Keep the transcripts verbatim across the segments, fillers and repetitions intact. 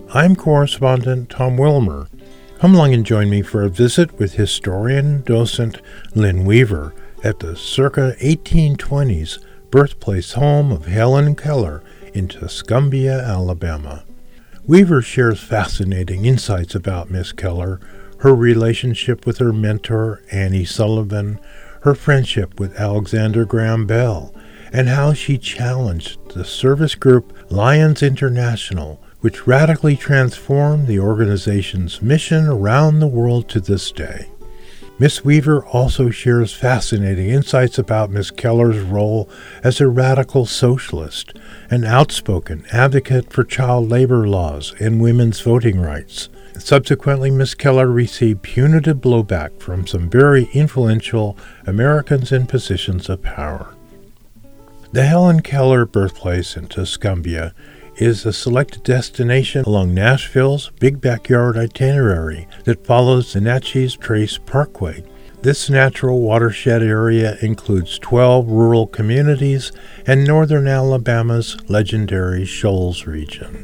I'm correspondent Tom Wilmer. Come along and join me for a visit with historian docent Lynn Weaver at the circa eighteen twenties birthplace home of Helen Keller in Tuscumbia, Alabama. Weaver shares fascinating insights about Miss Keller, her relationship with her mentor, Annie Sullivan, her friendship with Alexander Graham Bell, and how she challenged the service group Lions International, which radically transformed the organization's mission around the world to this day. Miss Weaver also shares fascinating insights about Miss Keller's role as a radical socialist, an outspoken advocate for child labor laws and women's voting rights. Subsequently, Miss Keller received punitive blowback from some very influential Americans in positions of power. The Helen Keller birthplace in Tuscumbia is a selected destination along Nashville's Big Backyard itinerary that follows the Natchez Trace Parkway. This natural watershed area includes twelve rural communities and northern Alabama's legendary Shoals region.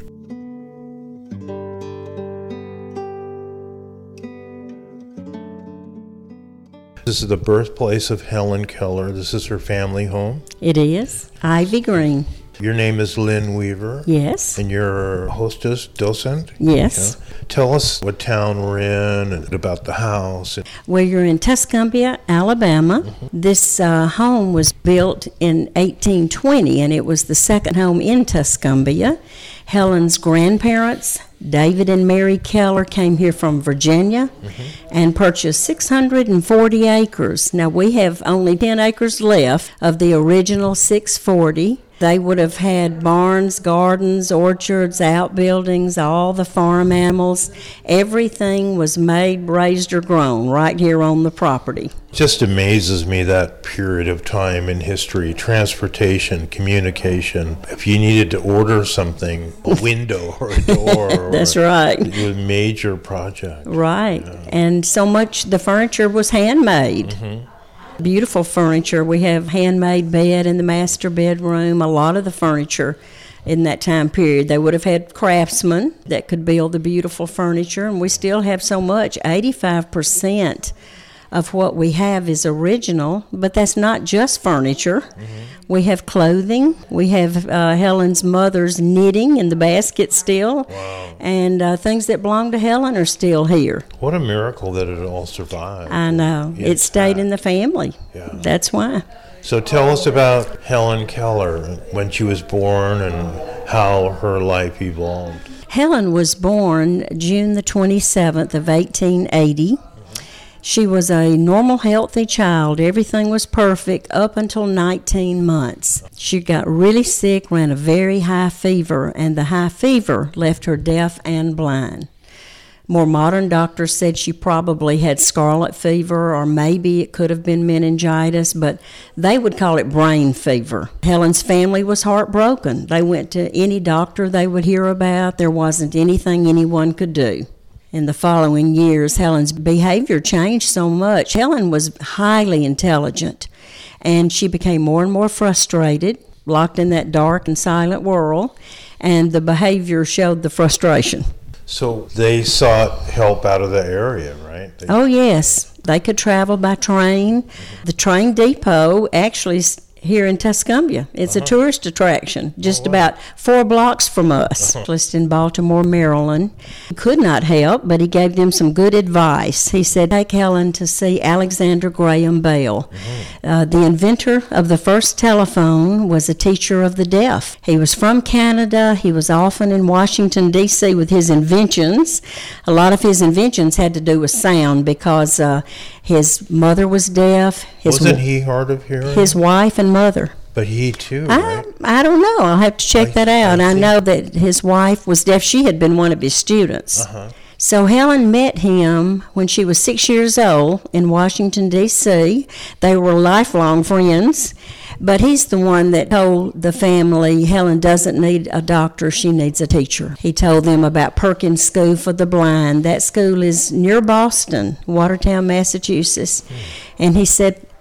This is the birthplace of Helen Keller. This is her family home. It is. Ivy Green. Your name is Lynn Weaver. Yes. And you're hostess, docent? Yes. Yeah. Tell us what town we're in and about the house. Well, you're in Tuscumbia, Alabama. Mm-hmm. This uh, home was built in eighteen twenty, and it was the second home in Tuscumbia. Helen's grandparents, David and Mary Keller, came here from Virginia mm-hmm. and purchased six hundred forty acres. Now, we have only ten acres left of the original six hundred forty. They would have had barns, gardens, orchards, outbuildings, all the farm animals. Everything was made, raised, or grown right here on the property. Just amazes me that period of time in history, transportation, communication. If you needed to order something, a window or a door. That's or right. It was a major project. Right. Yeah. And so much, the furniture was handmade. Mm-hmm. Beautiful furniture. We have handmade bed in the master bedroom. A lot of the furniture in that time period, they would have had craftsmen that could build the beautiful furniture, and we still have so much. eighty-five percent of what we have is original, but that's not just furniture. Mm-hmm. We have clothing. We have uh, Helen's mother's knitting in the basket still. Wow. And uh, things that belong to Helen are still here. What a miracle that it all survived. I know. Yeah, it stayed in the family. Yeah. That's why. So tell us about Helen Keller, when she was born and how her life evolved. Helen was born June the twenty-seventh of eighteen eighty. She was a normal, healthy child. Everything was perfect up until nineteen months. She got really sick, ran a very high fever, and the high fever left her deaf and blind. More modern doctors said she probably had scarlet fever, or maybe it could have been meningitis, but they would call it brain fever. Helen's family was heartbroken. They went to any doctor they would hear about. There wasn't anything anyone could do. In the following years, Helen's behavior changed so much. Helen was highly intelligent, and she became more and more frustrated, locked in that dark and silent world, and the behavior showed the frustration. So they sought help out of the area, right? They- oh, yes. They could travel by train. Mm-hmm. The train depot actually here in Tuscumbia. It's uh-huh. a tourist attraction, just oh, wow. about four blocks from us. Uh-huh. Just in Baltimore, Maryland. He could not help, but he gave them some good advice. He said, take Helen to see Alexander Graham Bell. Uh-huh. Uh, the inventor of the first telephone was a teacher of the deaf. He was from Canada. He was often in Washington, D C with his inventions. A lot of his inventions had to do with sound because uh, his mother was deaf. His Wasn't w- he hard of hearing? His wife and mother. But he too, I, right? I don't know. I'll have to check I, that out. I, I know that his wife was deaf. She had been one of his students. Uh-huh. So Helen met him when she was six years old in Washington, D C They were lifelong friends. But he's the one that told the family Helen doesn't need a doctor, she needs a teacher. He told them about Perkins School for the Blind. That school is near Boston, Watertown, Massachusetts. Hmm. And he said,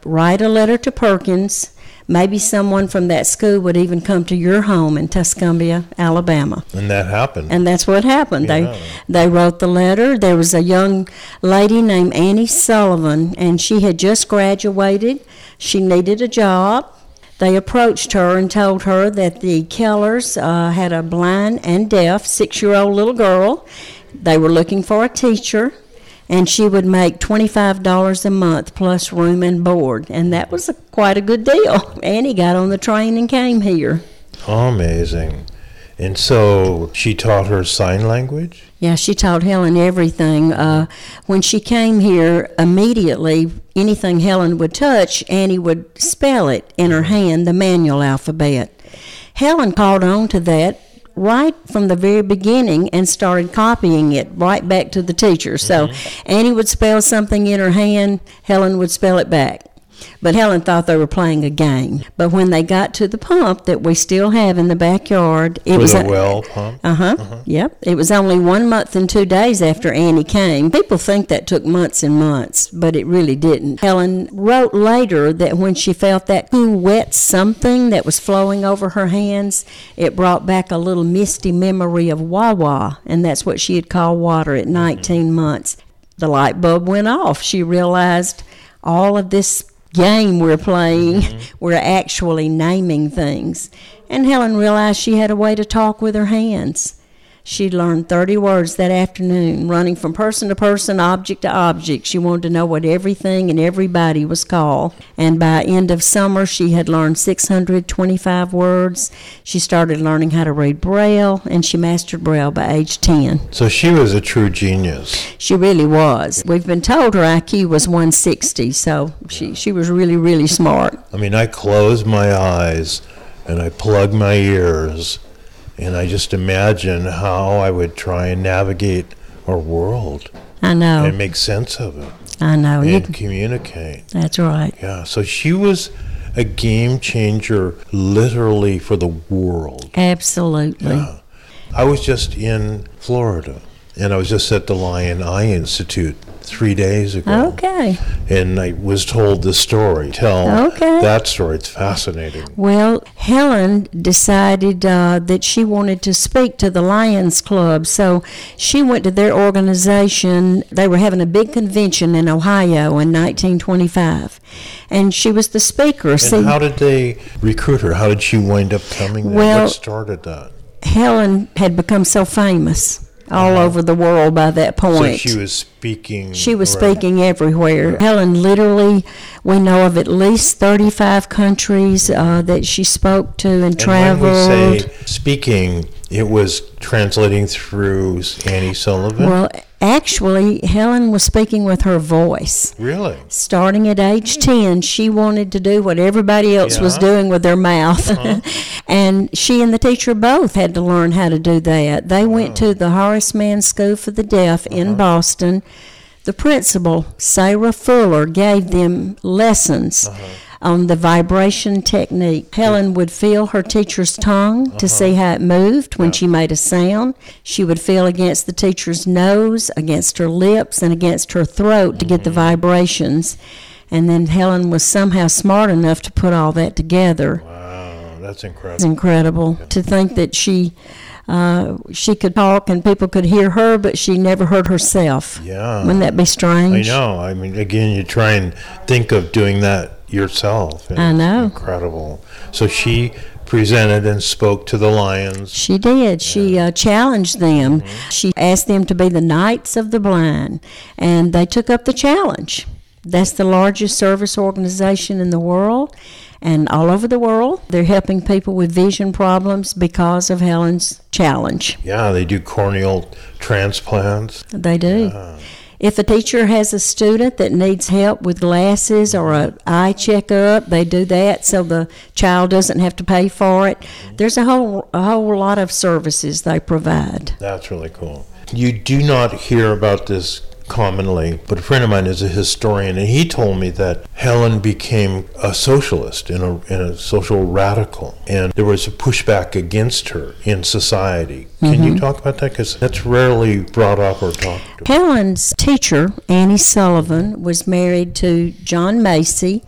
write a letter to Perkins. Maybe someone from that school would even come to your home in Tuscumbia, Alabama. And that happened. And that's what happened. Yeah. They they wrote the letter. There was a young lady named Annie Sullivan, and she had just graduated. She needed a job. They approached her and told her that the Kellers uh, had a blind and deaf six-year-old little girl. They were looking for a teacher, and she would make twenty-five dollars a month plus room and board, and that was a, quite a good deal. Annie got on the train and came here. Amazing. And so she taught her sign language? Yeah, she taught Helen everything. Uh, when she came here, immediately, anything Helen would touch, Annie would spell it in her hand, the manual alphabet. Helen caught on to that right from the very beginning and started copying it right back to the teacher. So mm-hmm. Annie would spell something in her hand, Helen would spell it back. But Helen thought they were playing a game. But when they got to the pump that we still have in the backyard, it For was the a well pump. Uh huh. Uh-huh. Yep. It was only one month and two days after Annie came. People think that took months and months, but it really didn't. Helen wrote later that when she felt that cool, wet something that was flowing over her hands, it brought back a little misty memory of Wawa, and that's what she had called water at nineteen mm-hmm. months. The light bulb went off. She realized all of this game we're playing, mm-hmm. we're actually naming things. And Helen realized she had a way to talk with her hands. She learned thirty words that afternoon, running from person to person, object to object. She wanted to know what everything and everybody was called. And by end of summer, she had learned six hundred twenty-five words. She started learning how to read Braille, and she mastered Braille by age ten. So she was a true genius. She really was. We've been told her I Q was one sixty, so she, she was really, really smart. I mean, I close my eyes and I plug my ears, and I just imagine how I would try and navigate our world. I know. And make sense of it. I know. And you, communicate. That's right. Yeah, so she was a game changer literally for the world. Absolutely. Yeah. I was just in Florida, and I was just at the Lion Eye Institute three days ago. Okay. And I was told the story. Tell okay. that story. It's fascinating. Well, Helen decided uh, that she wanted to speak to the Lions Club, so she went to their organization. They were having a big convention in Ohio in nineteen twenty-five, and she was the speaker. And See, how did they recruit her? How did she wind up coming there? Well, what started that? Helen had become so famous all uh-huh. over the world by that point. So she was speaking. She was right. speaking everywhere. Right. Helen literally, we know of at least thirty-five countries uh, that she spoke to and, and traveled. When we say speaking, it was translating through Annie Sullivan? Well, actually, Helen was speaking with her voice. Really? Starting at age ten, she wanted to do what everybody else yeah. was doing with their mouth. Uh-huh. And she and the teacher both had to learn how to do that. They went oh. to the Horace Mann School for the Deaf uh-huh. in Boston. The principal, Sarah Fuller, gave them lessons uh-huh. on the vibration technique. Helen would feel her teacher's tongue uh-huh. to see how it moved when yeah. she made a sound. She would feel against the teacher's nose, against her lips, and against her throat mm-hmm. to get the vibrations. And then Helen was somehow smart enough to put all that together. Wow, that's incredible. It's incredible yeah. to think that she... Uh, she could talk and people could hear her, but she never heard herself. Yeah. Wouldn't that be strange? I know. I mean, again, you try and think of doing that yourself. I know. Incredible. So she presented and spoke to the Lions. She did. Yeah. She uh, challenged them. Mm-hmm. She asked them to be the Knights of the Blind, and they took up the challenge. That's the largest service organization in the world. And all over the world, they're helping people with vision problems because of Helen's challenge. Yeah, they do corneal transplants. They do. Yeah. If a teacher has a student that needs help with glasses or an eye checkup, they do that so the child doesn't have to pay for it. Mm-hmm. There's a whole a whole lot of services they provide. That's really cool. You do not hear about this commonly, but a friend of mine is a historian, and he told me that Helen became a socialist and a, and a social radical, and there was a pushback against her in society. Can mm-hmm. you talk about that? Because that's rarely brought up or talked about. Helen's teacher, Annie Sullivan, was married to John Macy,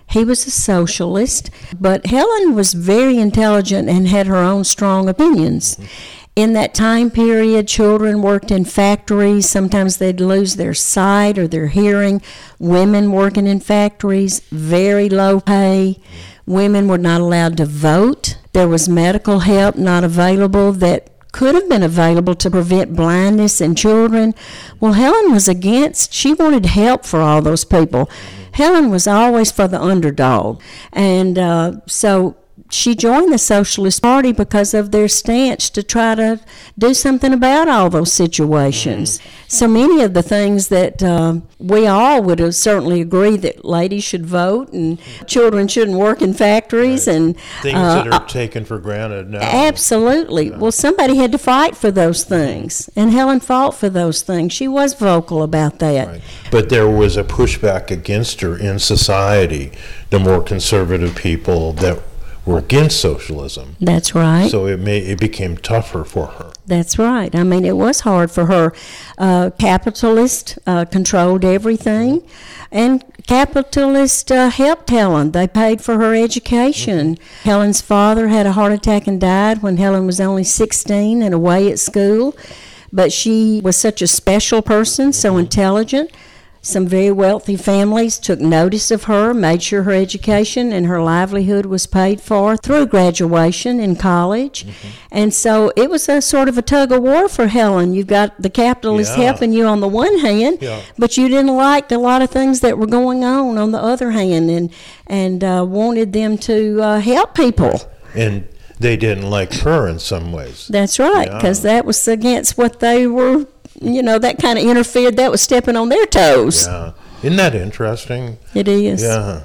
He was a socialist, but Helen was very intelligent and had her own strong opinions. In that time period, children worked in factories. Sometimes they'd lose their sight or their hearing. Women working in factories, very low pay. Women were not allowed to vote. There was medical help not available that could have been available to prevent blindness in children. Well, Helen was against, she wanted help for all those people. Helen was always for the underdog. And uh, so she joined the Socialist Party because of their stance to try to do something about all those situations. Mm-hmm. So many of the things that uh, we all would have certainly agree that ladies should vote and children shouldn't work in factories. Right. And things uh, that are taken for granted now. Absolutely. Yeah. Well, somebody had to fight for those things, and Helen fought for those things. She was vocal about that. Right. But there was a pushback against her in society, the more conservative people that were against socialism. That's right. So it may it became tougher for her. That's right. I mean, it was hard for her. Uh, capitalists uh, controlled everything, and capitalists uh, helped Helen. They paid for her education. Mm-hmm. Helen's father had a heart attack and died when Helen was only sixteen and away at school. But she was such a special person, so mm-hmm. intelligent. Some very wealthy families took notice of her, made sure her education and her livelihood was paid for through graduation in college. Mm-hmm. And so it was a sort of a tug of war for Helen. You've got the capitalists yeah. helping you on the one hand, yeah. but you didn't like a lot of things that were going on on the other hand, and, and uh, wanted them to uh, help people. And they didn't like her in some ways. That's right, because yeah. that was against what they were. You know, that kind of interfered. That was stepping on their toes. Yeah. Isn't that interesting? It is. Yeah.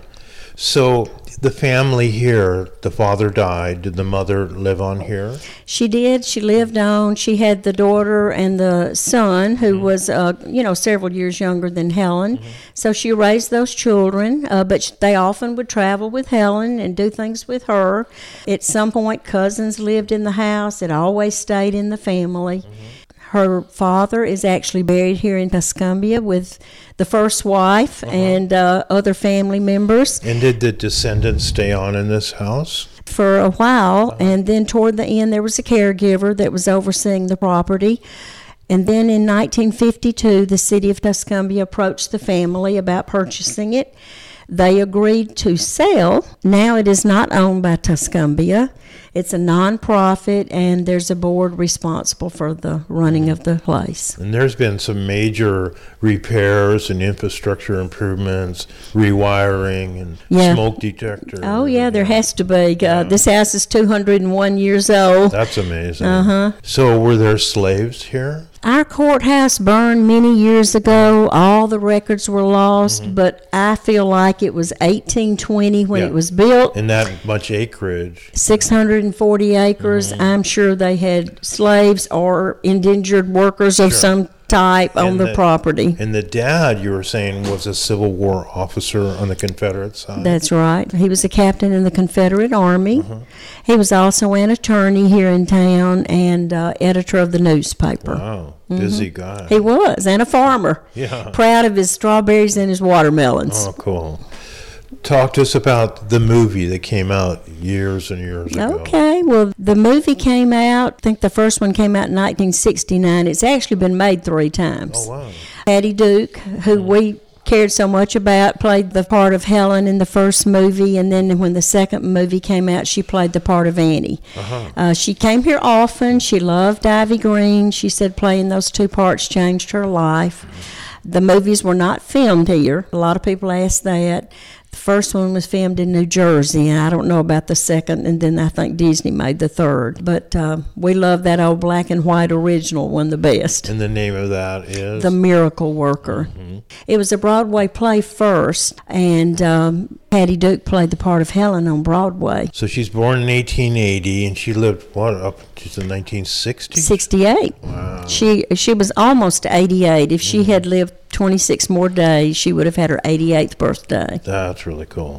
So the family here, the father died. Did the mother live on here? She did. She lived on. She had the daughter and the son, who mm-hmm. was, uh, you know, several years younger than Helen. Mm-hmm. So she raised those children, uh, but they often would travel with Helen and do things with her. At some point, cousins lived in the house. It always stayed in the family. Mm-hmm. Her father is actually buried here in Tuscumbia with the first wife uh-huh. and uh, other family members. And did the descendants stay on in this house? For a while, uh-huh. and then toward the end there was a caregiver that was overseeing the property. And then in nineteen fifty-two, the city of Tuscumbia approached the family about purchasing it. They agreed to sell. Now it is not owned by Tuscumbia. It's a nonprofit, and there's a board responsible for the running of the place. And there's been some major repairs and infrastructure improvements, rewiring and yeah. smoke detectors. Oh, yeah, there has to be. Yeah. Uh, this house is two hundred one years old. That's amazing. Uh-huh. So were there slaves here? Our courthouse burned many years ago. All the records were lost, mm-hmm. but I feel like it was eighteen twenty when yeah. it was built. And that much acreage. six hundred forty acres. Mm-hmm. I'm sure they had slaves or indentured workers of sure. some type and on the, the property. And the dad, you were saying, was a Civil War officer on the Confederate side? That's right. He was a captain in the Confederate Army. Uh-huh. He was also an attorney here in town and uh, editor of the newspaper. Wow. Busy mm-hmm. guy. He was, and a farmer. Yeah. Proud of his strawberries and his watermelons. Oh, cool. Talk to us about the movie that came out years and years ago. Okay, well, the movie came out, I think the first one came out in nineteen sixty-nine. It's actually been made three times. Oh, wow. Patty Duke, who mm-hmm. we cared so much about, played the part of Helen in the first movie, and then when the second movie came out, she played the part of Annie. Uh-huh. Uh, she came here often. She loved Ivy Green. She said playing those two parts changed her life. Mm-hmm. The movies were not filmed here. A lot of people ask that. The first one was filmed in New Jersey, and I don't know about the second, and then I think Disney made the third. But uh, we love that old black and white original one the best. And the name of that is? The Miracle Worker. Mm-hmm. It was a Broadway play first, and um, Patty Duke played the part of Helen on Broadway. So she's born in eighteen eighty, and she lived, what, up to the nineteen sixties? sixty-eight. Wow. She, she was almost eighty-eight. If she mm-hmm. had lived twenty-six more days, she would have had her eighty-eighth birthday. That's really cool.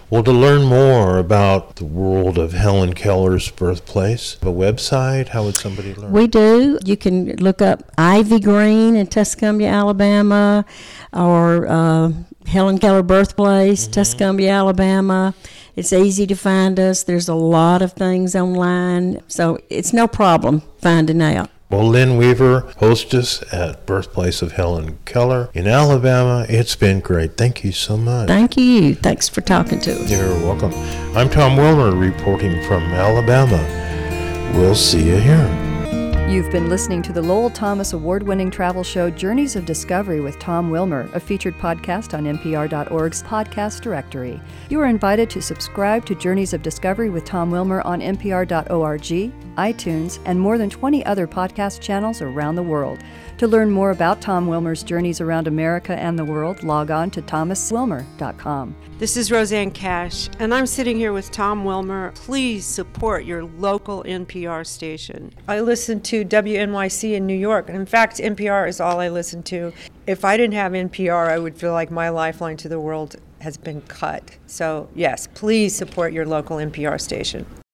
Well, to learn more about the world of Helen Keller's birthplace, a website, how would somebody learn? We do. You can look up Ivy Green in Tuscumbia, Alabama, or uh, Helen Keller Birthplace, mm-hmm. Tuscumbia, Alabama. It's easy to find us. There's a lot of things online, so it's no problem finding out. Well, Lynn Weaver, hostess at Birthplace of Helen Keller in Alabama. It's been great. Thank you so much. Thank you. Thanks for talking to us. You're welcome. I'm Tom Wilmer reporting from Alabama. We'll see you here. You've been listening to the Lowell Thomas award-winning travel show Journeys of Discovery with Tom Wilmer, a featured podcast on N P R dot org's podcast directory. You are invited to subscribe to Journeys of Discovery with Tom Wilmer on N P R dot org, iTunes, and more than twenty other podcast channels around the world. To learn more about Tom Wilmer's journeys around America and the world, log on to thomas wilmer dot com. This is Roseanne Cash, and I'm sitting here with Tom Wilmer. Please support your local N P R station. I listen to W N Y C in New York, and in fact, N P R is all I listen to. If I didn't have N P R, I would feel like my lifeline to the world has been cut. So yes, please support your local N P R station.